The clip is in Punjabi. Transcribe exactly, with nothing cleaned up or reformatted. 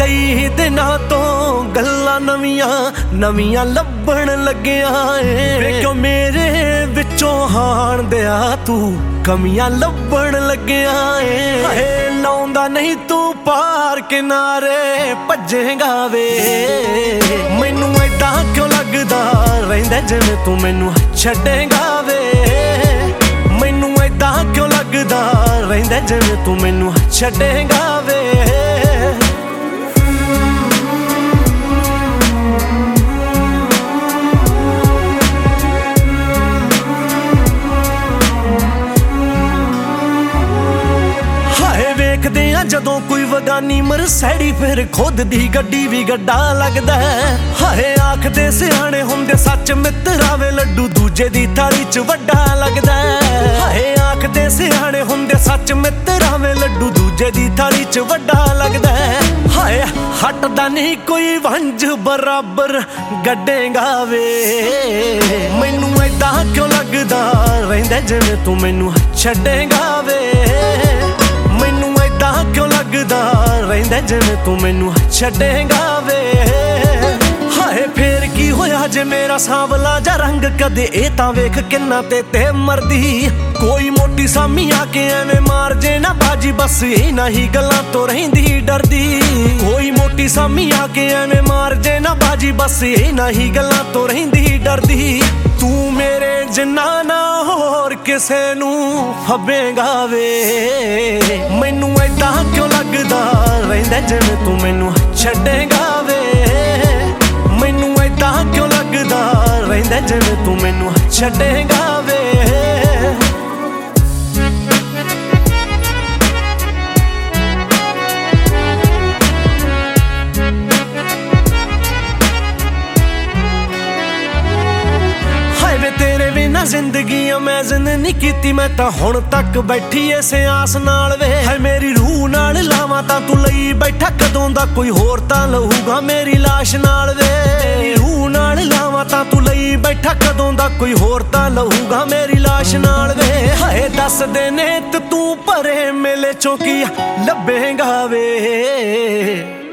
ਕਈ ਦਿਨਾਂ ਤੋਂ ਗੱਲਾਂ ਨਵੀਆਂ ਨਵੀਆਂ ਲੱਭਣ ਲੱਗਿਆ ਏ ਵੇ ਕਿਉਂ ਮੇਰੇ ਵਿੱਚੋਂ ਹਾਣ ਦਿਆ ਤੂੰ ਕਮੀਆਂ ਲੱਭਣ ਲੱਗਿਆ ਏ ਹਾਏ ਲਾਉਂਦਾ ਨਹੀਂ ਤੂੰ ਪਾਰ ਕਿਨਾਰੇ ਭੱਜੇਗਾ ਵੇ ਮੈਨੂੰ ਏਦਾਂ ਕਿਉਂ ਲੱਗਦਾ ਰਹਿੰਦਾ ਜਿਵੇਂ ਤੂੰ ਮੈਨੂੰ ਛੱਡੇਗਾ ਵੇ ਮੈਨੂੰ ਏਦਾਂ ਕਿਉਂ ਲੱਗਦਾ ਰਹਿੰਦਾ ਜਿਵੇਂ ਤੂੰ ਮੈਨੂੰ ਛੱਡੇਗਾ ਵੇ ਦੇਖਦੇ ਆ ਜਦੋਂ ਕੋਈ ਵਗਾਨੀ ਮਰਸੈਡੀ ਫਿਰ ਖੁਦ ਦੀ ਗੱਡੀ ਵੀ ਗੱਡਾ ਲੱਗਦਾ ਹਾਏ ਆਖਦੇ ਸਿਆਣੇ ਹੁੰਦੇ ਸੱਚ ਮਿੱਤਰਾਂ ਲੱਡੂ ਦੂਜੇ ਦੀ ਥਾਲੀ 'ਚ ਵੱਡਾ ਲੱਗਦਾ ਹਾਏ ਆਖਦੇ ਸਿਆਣੇ ਹੁੰਦੇ ਸੱਚ ਮਿੱਤਰਾਂ ਲੱਡੂ ਦੂਜੇ ਦੀ ਥਾਲੀ 'ਚ ਵੱਡਾ ਲੱਗਦਾ ਹਾਏ ਹਟਦਾ ਨਹੀਂ ਕੋਈ ਵੰਜ ਬਰਾਬਰ ਗੱਡੇਗਾ ਵੇ ਮੈਨੂੰ ਏਦਾਂ ਕਿਉਂ ਲੱਗਦਾ ਰਹਿੰਦਾ ਜਿਵੇਂ ਤੂੰ ਮੈਨੂੰ ਛੱਡੇਗਾ ਵੇ ਮੈਨੂੰ ਏਦਾਂ ਕਿਉਂ ਲੱਗਦਾ ਰਹਿੰਦਾ ਜਿਵੇਂ ਤੂੰ ਮੈਨੂੰ ਛੱਡੇਗਾ ਵੇ ਹਾਏ ਫੇਰ ਕੀ ਹੋਇਆ ਜੇ ਮੇਰਾ ਸਾਂਵਲਾ ਜਾ ਰੰਗ ਕਦੇ ਇਹ ਤਾਂ ਵੇਖ ਕਿੰਨਾ ਤੇ ਤੇ ਮਰਦੀ ਕੋਈ ਮੋਟੀ ਸਾਮੀ ਆ ਕੇ ਐਵੇਂ ਮਾਰ ਜੇ ਨਾ ਬਾਜੀ ਬਸ ਇਹਨਾਂ ਹੀ ਗੱਲਾਂ ਤੋਂ ਰਹਿੰਦੀ ਡਰਦੀ ਕੋਈ ਮੋਟੀ ਸਾਮੀ ਆ ਕੇ ਐਵੇਂ ਮਾਰ ਜੇ ਨਾ ਬਾਜੀ ਬਸ ਇਹਨਾਂ ਹੀ ਗੱਲਾਂ ਤੋਂ ਰਹਿੰਦੀ ਡਰਦੀ ਤੂੰ ਮੇਰੇ ਜਿੰਨਾ ਨਾ ਹੋਰ ਕਿਸੇ ਨੂੰ ਫੱਬੇਗਾ ਵੇ ਮੈਨੂੰ ਏਦਾਂ ਕਿਉਂ ਲੱਗਦਾ ਰਹਿੰਦਾ ਜਿਵੇਂ ਤੂੰ ਮੈਨੂੰ ਛੱਡੇਗਾ ਵੇ ਮੈਨੂੰ ਏਦਾਂ ਕਿਉਂ ਲੱਗਦਾ ਰਹਿੰਦਾ ਜਿਵੇਂ ਤੂੰ ਮੈਨੂੰ ਛੱਡੇਗਾ ਵੇ ਤੇਰੇ ਬਿਨਾ ਜ਼ਿੰਦਗੀ ਇਮੇਜਿਨ ਨਹੀਂ ਕੀਤੀ ਮੈਂ ਤਾਂ ਹੁਣ ਤੱਕ ਬੈਠੀ ਐਸੇ ਆਸ ਨਾਲ ਵੇ ਹਾਏ ਮੇਰੀ ਰੂਹ ਨਾਲ ਲਾਵਾਂ ਤਾਂ ਤੂੰ ਲਈ ਬੈਠਾ ਕਦੋਂ ਦਾ ਕੋਈ ਹੋਰ ਤਾਂ ਲਹੂਗਾ ਮੇਰੀ ਲਾਸ਼ ਨਾਲ ਵੇ ਮੇਰੀ ਰੂਹ ਨਾਲ ਲਾਵਾਂ ਤਾਂ ਤੂੰ ਲਈ ਬੈਠਾ ਕਦੋਂ ਦਾ ਕੋਈ ਹੋਰ ਤਾਂ ਲਹੂਗਾ ਮੇਰੀ ਲਾਸ਼ ਨਾਲ ਵੇ ਹਾਏ ਦੱਸ ਦੇ ਨੇ ਤੂੰ ਭਰੇ ਮੇਲੇ ਚੋਂ ਕੀ ਲੱਭੇਗਾ ਵੇ